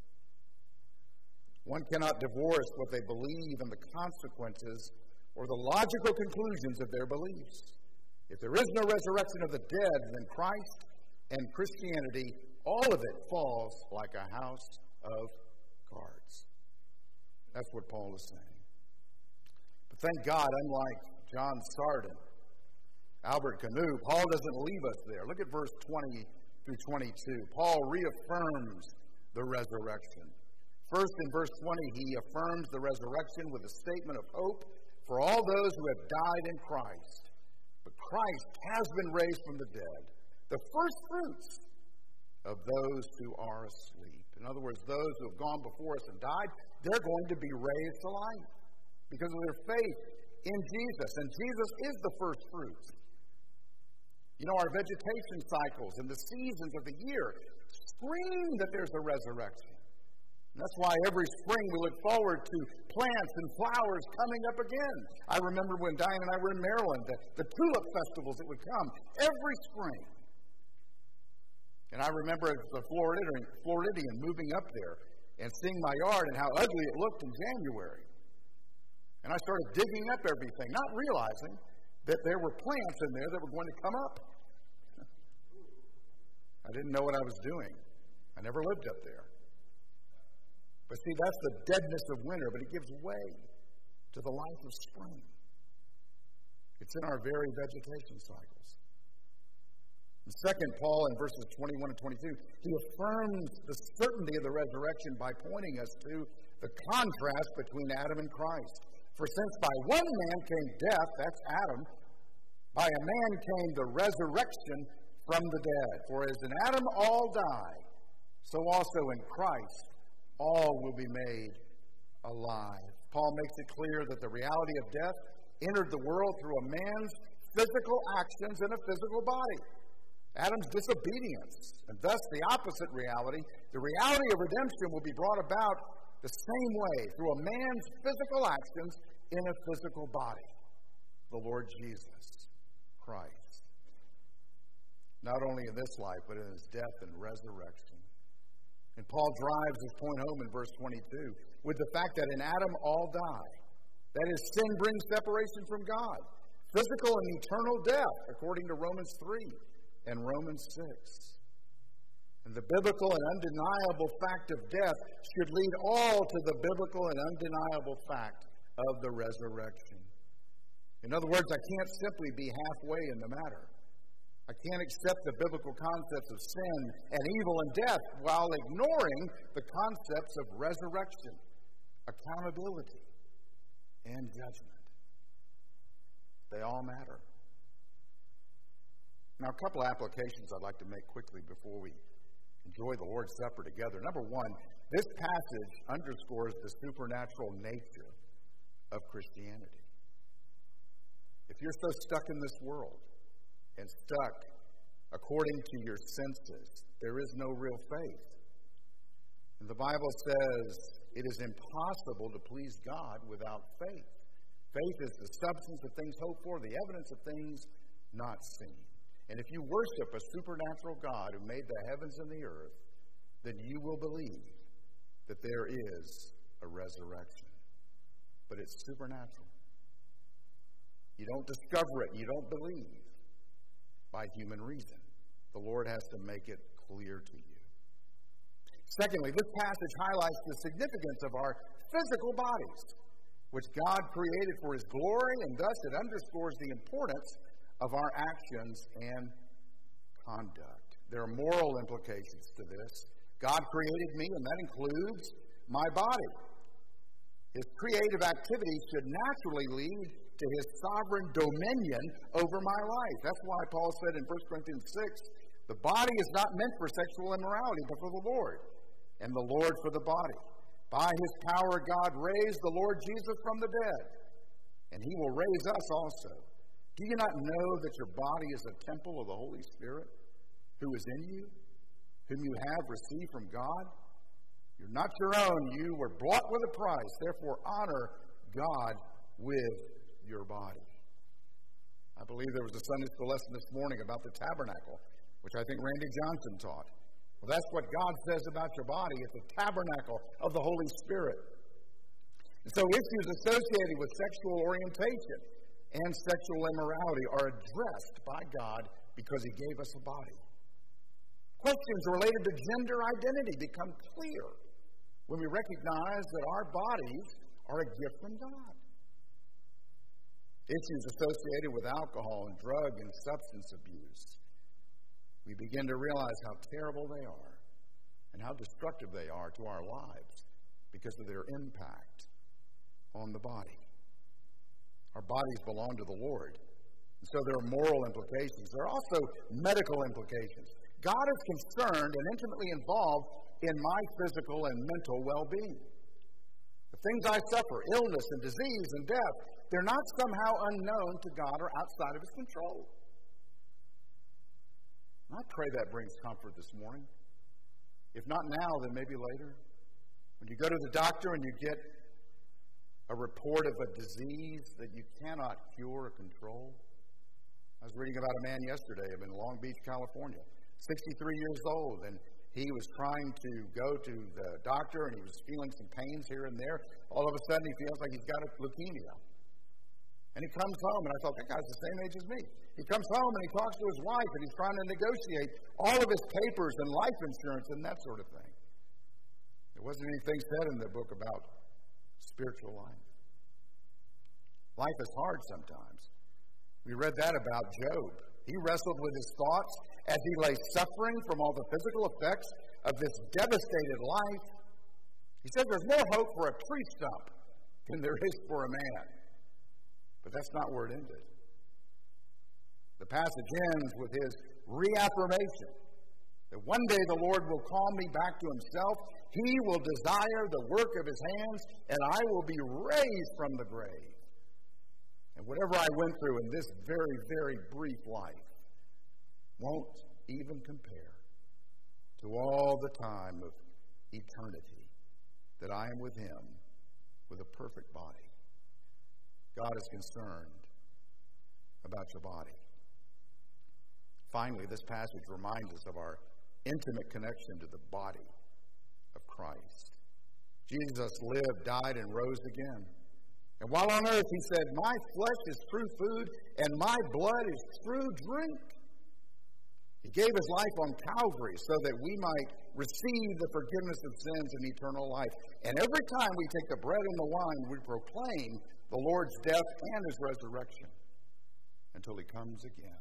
One cannot divorce what they believe and the consequences or the logical conclusions of their beliefs. If there is no resurrection of the dead, then Christ and Christianity, all of it falls like a house of cards. That's what Paul is saying. But thank God, unlike John Sartre, Albert Camus, Paul doesn't leave us there. Look at verse twenty through twenty-two. Paul reaffirms the resurrection. First, in verse twenty, he affirms the resurrection with a statement of hope for all those who have died in Christ. But Christ has been raised from the dead, the first fruits of those who are asleep. In other words, those who have gone before us and died, they're going to be raised to life because of their faith in Jesus. And Jesus is the first fruits. You know, our vegetation cycles and the seasons of the year scream that there's a resurrection. And that's why every spring we look forward to plants and flowers coming up again. I remember when Diane and I were in Maryland, the, the tulip festivals that would come every spring. And I remember as a Floridian, Floridian moving up there and seeing my yard and how ugly it looked in January. And I started digging up everything, not realizing that there were plants in there that were going to come up. I didn't know what I was doing. I never lived up there. But see, that's the deadness of winter, but it gives way to the life of spring. It's in our very vegetation cycles. And second, Paul in verses twenty-one and twenty-two, he affirms the certainty of the resurrection by pointing us to the contrast between Adam and Christ. For since by one man came death, that's Adam, by a man came the resurrection from the dead. For as in Adam all die, so also in Christ all will be made alive. Paul makes it clear that the reality of death entered the world through a man's physical actions in a physical body. Adam's disobedience, and thus the opposite reality, the reality of redemption will be brought about the same way, through a man's physical actions in a physical body, the Lord Jesus Christ. Not only in this life, but in his death and resurrection. And Paul drives his point home in verse twenty-two with the fact that in Adam all die. That is, sin brings separation from God. Physical and eternal death, according to Romans three and Romans six. And the biblical and undeniable fact of death should lead all to the biblical and undeniable fact of the resurrection. In other words, I can't simply be halfway in the matter. I can't accept the biblical concepts of sin and evil and death while ignoring the concepts of resurrection, accountability, and judgment. They all matter. Now, a couple of applications I'd like to make quickly before we enjoy the Lord's Supper together. Number one, this passage underscores the supernatural nature of Christianity. If you're so stuck in this world and stuck according to your senses, there is no real faith. And the Bible says it is impossible to please God without faith. Faith is the substance of things hoped for, the evidence of things not seen. And if you worship a supernatural God who made the heavens and the earth, then you will believe that there is a resurrection. But it's supernatural. You don't discover it, you don't believe by human reason. The Lord has to make it clear to you. Secondly, this passage highlights the significance of our physical bodies, which God created for his glory, and thus it underscores the importance of our actions and conduct. There are moral implications to this. God created me, and that includes my body. His creative activity should naturally lead to his sovereign dominion over my life. That's why Paul said in First Corinthians six, the body is not meant for sexual immorality, but for the Lord, and the Lord for the body. By his power, God raised the Lord Jesus from the dead, and he will raise us also. Do you not know that your body is a temple of the Holy Spirit who is in you, whom you have received from God? You're not your own. You were bought with a price. Therefore, honor God with your body. I believe there was a Sunday school lesson this morning about the tabernacle, which I think Randy Johnson taught. Well, that's what God says about your body. It's a tabernacle of the Holy Spirit. And so issues associated with sexual orientation and sexual immorality are addressed by God because he gave us a body. Questions related to gender identity become clear when we recognize that our bodies are a gift from God. Issues associated with alcohol and drug and substance abuse, we begin to realize how terrible they are and how destructive they are to our lives because of their impact on the body. Our bodies belong to the Lord. And so there are moral implications. There are also medical implications. God is concerned and intimately involved in my physical and mental well-being. The things I suffer, illness and disease and death, they're not somehow unknown to God or outside of his control. And I pray that brings comfort this morning. If not now, then maybe later. When you go to the doctor and you get a report of a disease that you cannot cure or control. I was reading about a man yesterday in Long Beach, California, sixty-three years old, and he was trying to go to the doctor, and he was feeling some pains here and there. All of a sudden, he feels like he's got a leukemia. And he comes home, and I thought, that guy's the same age as me. He comes home, and he talks to his wife, and he's trying to negotiate all of his papers and life insurance and that sort of thing. There wasn't anything said in the book about spiritual life. Life is hard sometimes. We read that about Job. He wrestled with his thoughts as he lay suffering from all the physical effects of this devastated life. He said there's more hope for a tree stump than there is for a man. But that's not where it ended. The passage ends with his reaffirmation that one day the Lord will call me back to himself. He will desire the work of his hands, and I will be raised from the grave. And whatever I went through in this very, very brief life won't even compare to all the time of eternity that I am with him with a perfect body. God is concerned about your body. Finally, this passage reminds us of our intimate connection to the body of Christ. Jesus lived, died, and rose again. And while on earth, he said, my flesh is true food, and my blood is true drink. He gave his life on Calvary so that we might receive the forgiveness of sins and eternal life. And every time we take the bread and the wine, we proclaim the Lord's death and his resurrection until he comes again.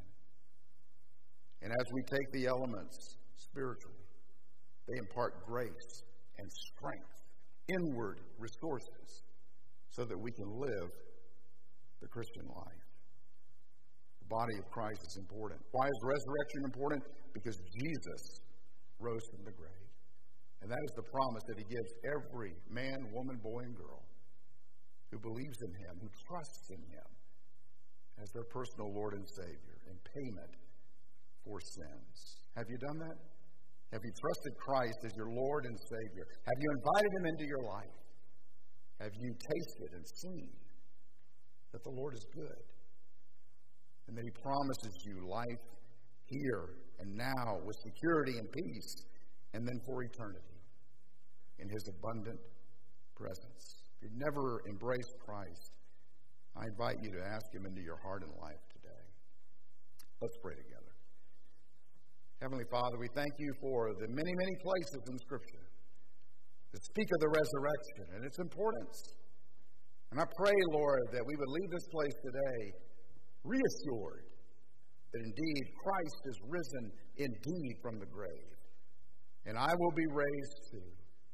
And as we take the elements spiritually, they impart grace and strength, inward resources, so that we can live the Christian life. The body of Christ is important. Why is resurrection important? Because Jesus rose from the grave. And that is the promise that he gives every man, woman, boy, and girl who believes in him, who trusts in him as their personal Lord and Savior in payment for sins. Have you done that? Have you trusted Christ as your Lord and Savior? Have you invited him into your life? Have you tasted and seen that the Lord is good and that he promises you life here and now with security and peace, and then for eternity in his abundant presence? If you've never embraced Christ, I invite you to ask him into your heart and life today. Let's pray together. Heavenly Father, we thank you for the many, many places in Scripture that speak of the resurrection and its importance. And I pray, Lord, that we would leave this place today reassured that indeed Christ is risen indeed from the grave. And I will be raised too.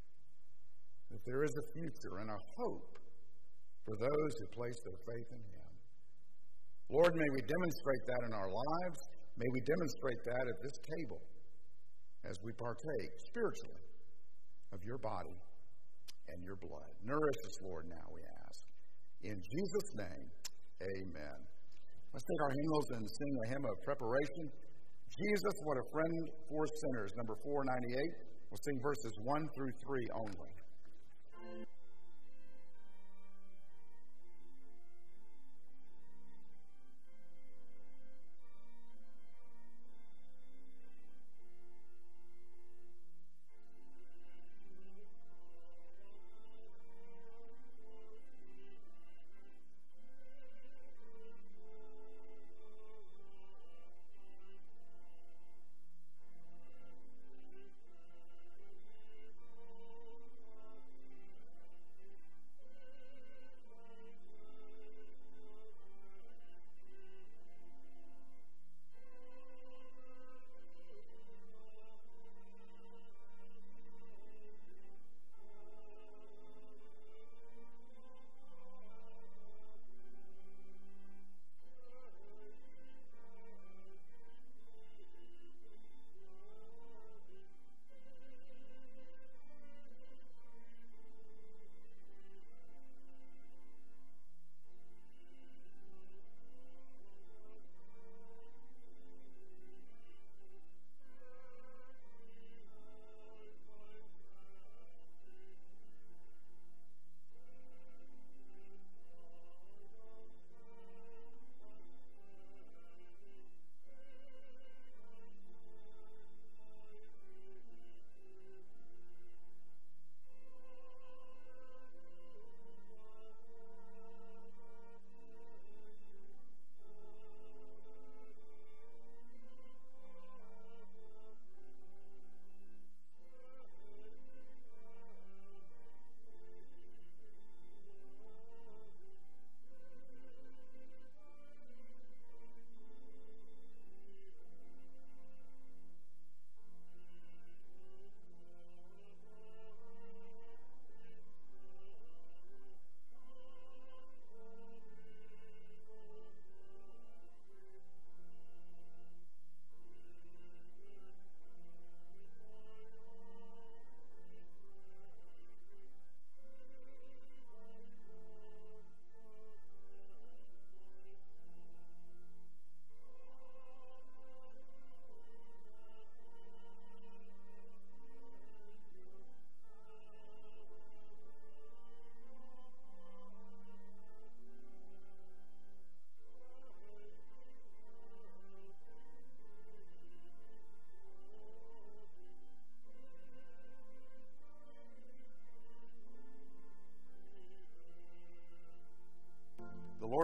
That there is a future and a hope for those who place their faith in him. Lord, may we demonstrate that in our lives. May we demonstrate that at this table as we partake spiritually of your body and your blood. Nourish us, Lord, now we ask. In Jesus' name, amen. Let's take our hymnals and sing a hymn of preparation. Jesus, what a friend for sinners, number four ninety-eight. We'll sing verses one through three only.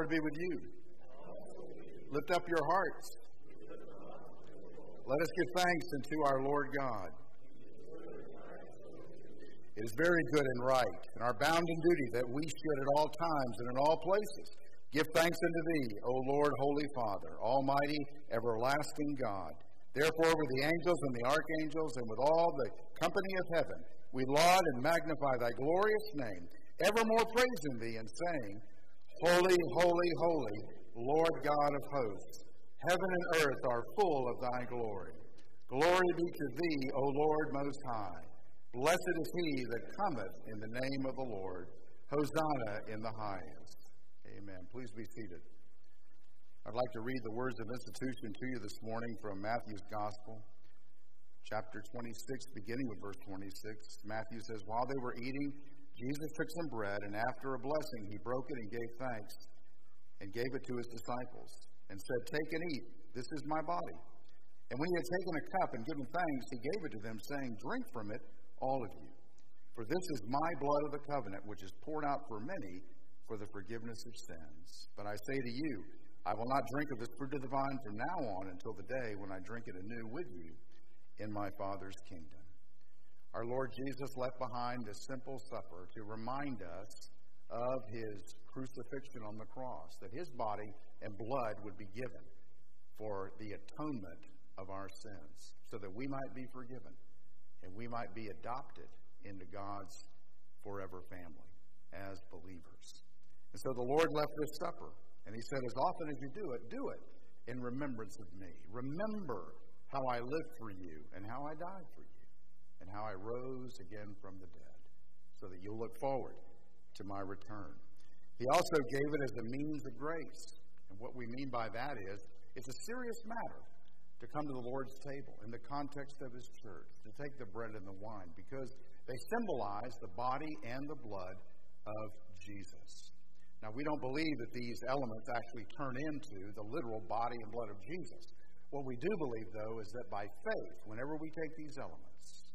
Lord be with you. Lift up your hearts. Let us give thanks unto our Lord God. It is very good and right, and our bounden duty that we should at all times and in all places give thanks unto thee, O Lord, Holy Father, Almighty, everlasting God. Therefore, with the angels and the archangels and with all the company of heaven, we laud and magnify thy glorious name, evermore praising thee and saying, Holy, holy, holy, Lord God of hosts, heaven and earth are full of thy glory. Glory be to thee, O Lord Most High. Blessed is he that cometh in the name of the Lord. Hosanna in the highest. Amen. Please be seated. I'd like to read the words of institution to you this morning from Matthew's Gospel, chapter twenty-six, beginning with verse twenty-six. Matthew says, While they were eating, Jesus took some bread, and after a blessing, he broke it and gave thanks, and gave it to his disciples, and said, Take and eat, this is my body. And when he had taken a cup and given thanks, he gave it to them, saying, Drink from it, all of you. For this is my blood of the covenant, which is poured out for many for the forgiveness of sins. But I say to you, I will not drink of this fruit of the vine from now on until the day when I drink it anew with you in my Father's kingdom. Our Lord Jesus left behind this simple supper to remind us of his crucifixion on the cross, that his body and blood would be given for the atonement of our sins, so that we might be forgiven and we might be adopted into God's forever family as believers. And so the Lord left this supper, and he said, as often as you do it, do it in remembrance of me. Remember how I lived for you and how I died for you and how I rose again from the dead, so that you'll look forward to my return. He also gave it as a means of grace. And what we mean by that is, it's a serious matter to come to the Lord's table in the context of his church, to take the bread and the wine, because they symbolize the body and the blood of Jesus. Now, we don't believe that these elements actually turn into the literal body and blood of Jesus. What we do believe, though, is that by faith, whenever we take these elements,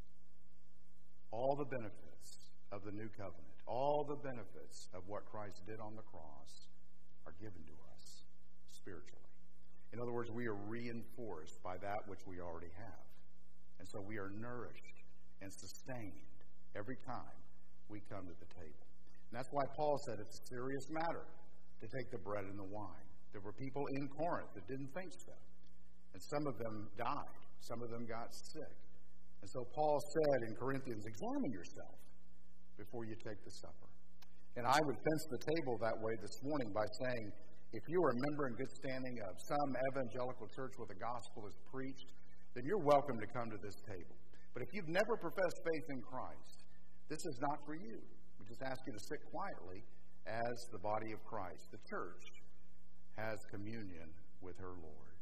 all the benefits of the new covenant, all the benefits of what Christ did on the cross are given to us spiritually. In other words, we are reinforced by that which we already have. And so we are nourished and sustained every time we come to the table. And that's why Paul said it's a serious matter to take the bread and the wine. There were people in Corinth that didn't think so. And some of them died. Some of them got sick. And so Paul said in Corinthians, examine yourself before you take the supper. And I would fence the table that way this morning by saying, if you are a member in good standing of some evangelical church where the gospel is preached, then you're welcome to come to this table. But if you've never professed faith in Christ, this is not for you. We just ask you to sit quietly as the body of Christ. The church has communion with her Lord.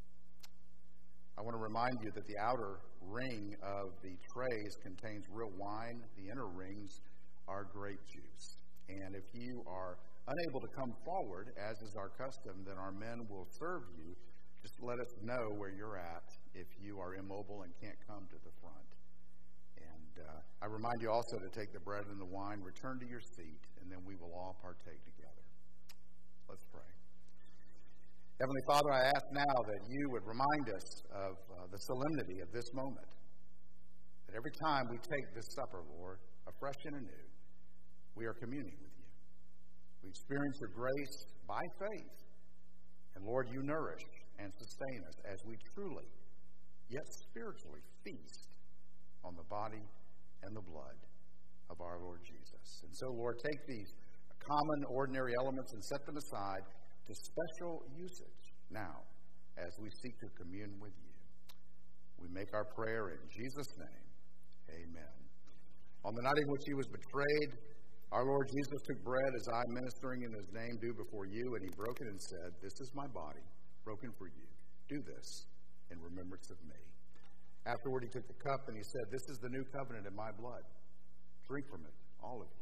I want to remind you that the outer ring of the trays contains real wine. The inner rings are grape juice. And if you are unable to come forward, as is our custom, then our men will serve you. Just let us know where you're at if you are immobile and can't come to the front. And uh, I remind you also to take the bread and the wine, return to your seat, and then we will all partake together. Let's pray. Heavenly Father, I ask now that you would remind us of uh, the solemnity of this moment. That every time we take this supper, Lord, afresh and anew, we are communing with you. We experience your grace by faith. And Lord, you nourish and sustain us as we truly, yet spiritually, feast on the body and the blood of our Lord Jesus. And so, Lord, take these common, ordinary elements and set them aside to special usage now as we seek to commune with you. We make our prayer in Jesus' name. Amen. On the night in which he was betrayed, our Lord Jesus took bread, as I, ministering in his name, do before you, and he broke it and said, This is my body, broken for you. Do this in remembrance of me. Afterward, he took the cup and he said, This is the new covenant in my blood. Drink from it, all of you.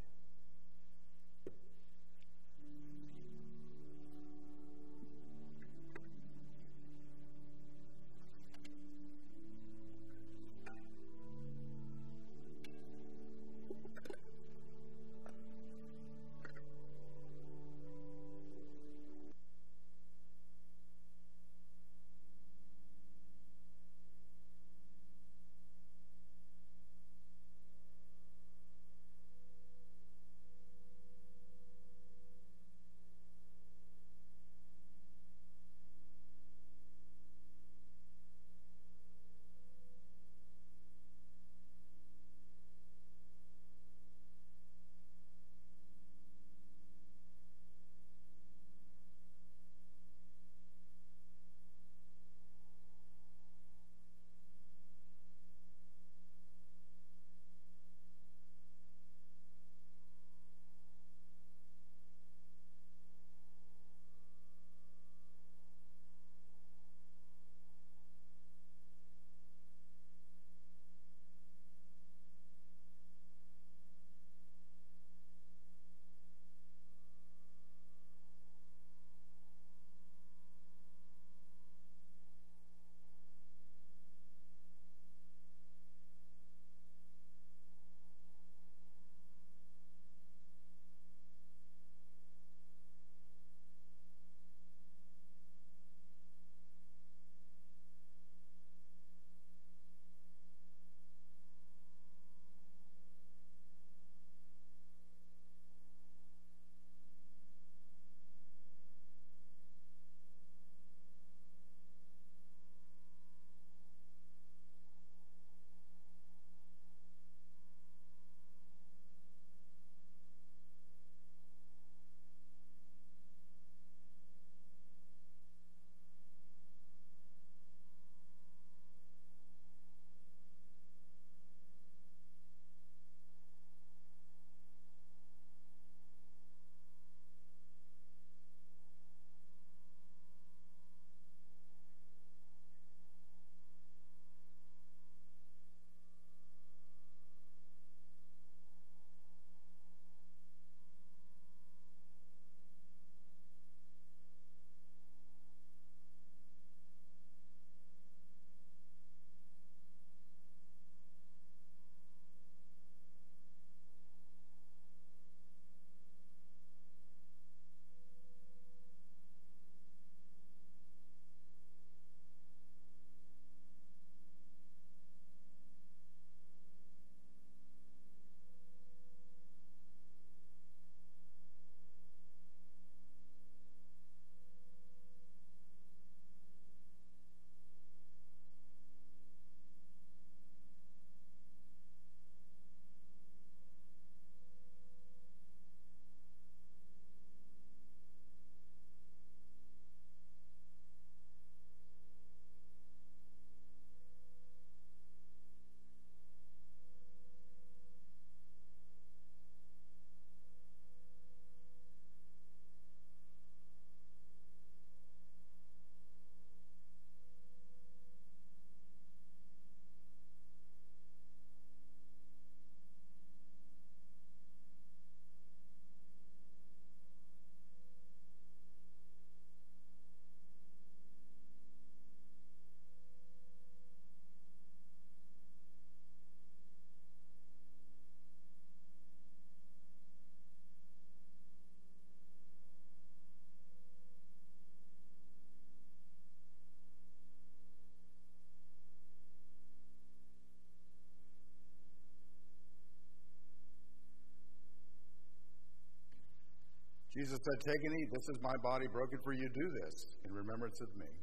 Jesus said, "Take and eat. This is my body broken for you. Do this in remembrance of me."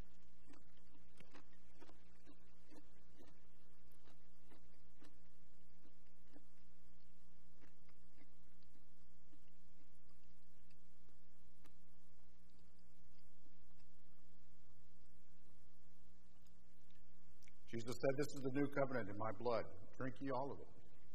Jesus said, "This is the new covenant in my blood. Drink ye all of it."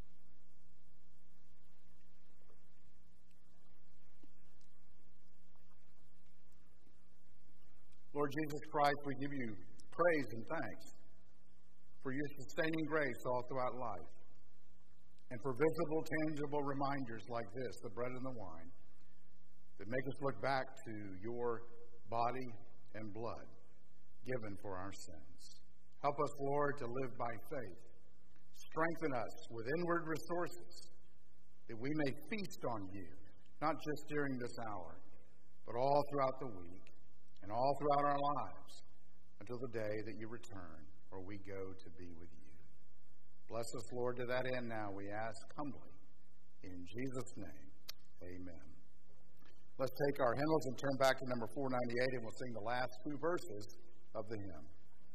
Lord Jesus Christ, we give you praise and thanks for your sustaining grace all throughout life, and for visible, tangible reminders like this, the bread and the wine, that make us look back to your body and blood given for our sins. Help us, Lord, to live by faith. Strengthen us with inward resources, that we may feast on you, not just during this hour, but all throughout the week and all throughout our lives until the day that you return or we go to be with you. Bless us, Lord, to that end now, we ask humbly. In Jesus' name, amen. Let's take our hymnals and turn back to number four ninety-eight, and we'll sing the last two verses of the hymn.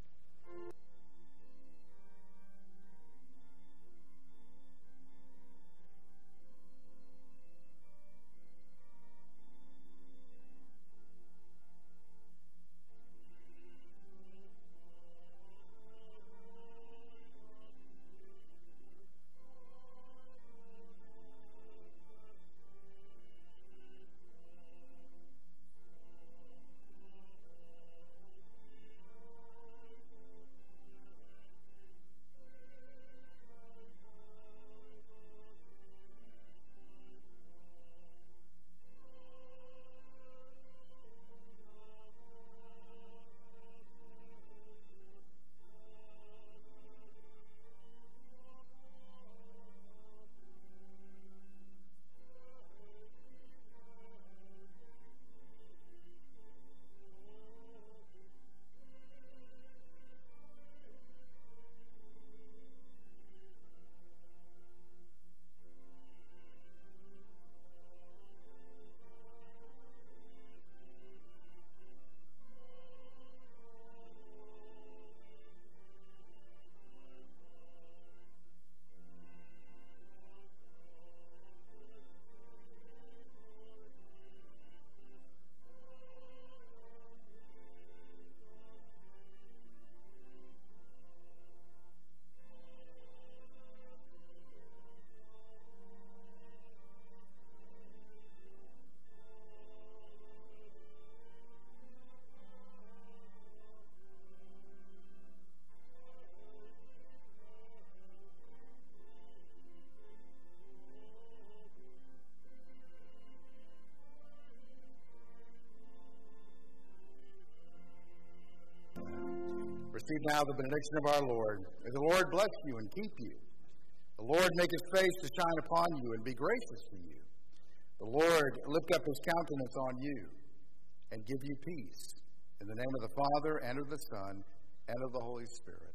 Receive now the benediction of our Lord. May the Lord bless you and keep you. The Lord make his face to shine upon you and be gracious to you. The Lord lift up his countenance on you and give you peace. In the name of the Father, and of the Son, and of the Holy Spirit.